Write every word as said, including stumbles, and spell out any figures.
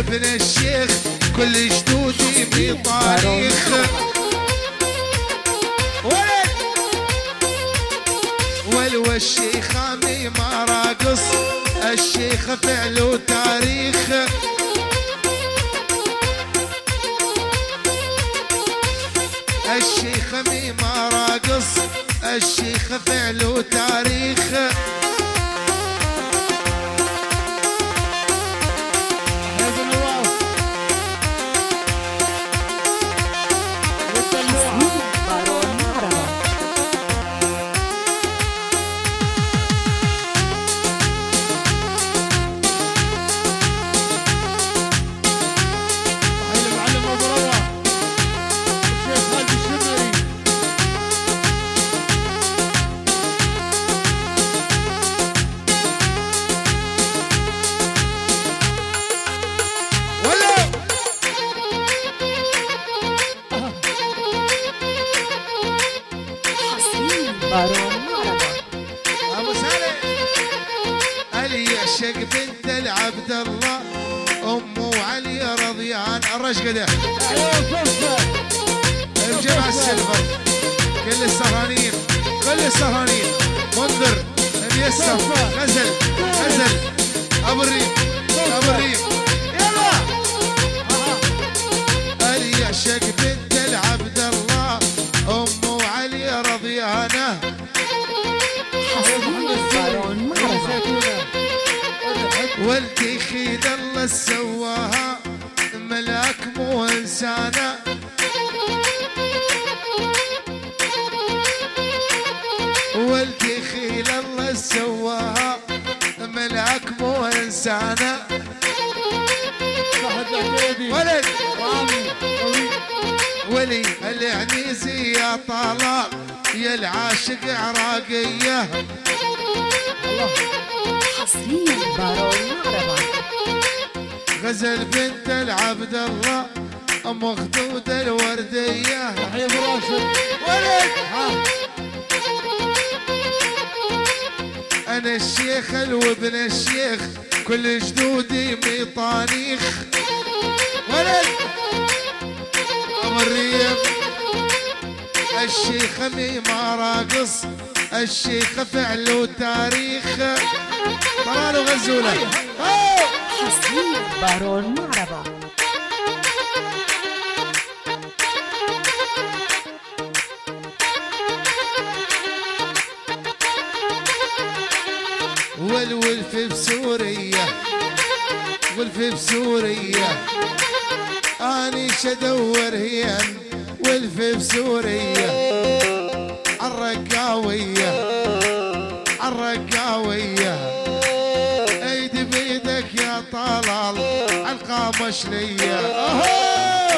وابن الشيخ كل جدودي بطريخ. ولد ولو الشيخة ما راقص الشيخ فعل وتاريخ. الشيخ ما راقص الشيخ فعل وتاريخ. ابو سالم علي يعشق بنت العبد الله امه علي رضيان الرشقده بجمع السلفر. كل السهرانين كل السهرانين منذر ميسر غزل غزل ابو الريف ابو الريف يلا. علي يعشق بنت العبد الله امه علي رضيانه. والدي خيد الله سواها ملاك مو انسانه. والدي خيل الله سواها ملاك مو انسانه. ولد ولي العنيزي يا طلال يا العاشق عراقيه. حصريا بارون معربة. غزل بنت العبد الله ام خدود الورديه. رحيم راشد ولد انا الشيخ وابن الشيخ كل جدودي ميطانيخ. ولد ابو الريف الشيخ مي ما راقص الشيخ فعل وتاريخ. طلال وغزوله حصريا بارون معربة. والولف بسوريا ولف بسوريا اني شدور هيان ولف بسوريا عالرقاوية عالرقاوية. ايدي بيدك يا طلال عالقامش ليا.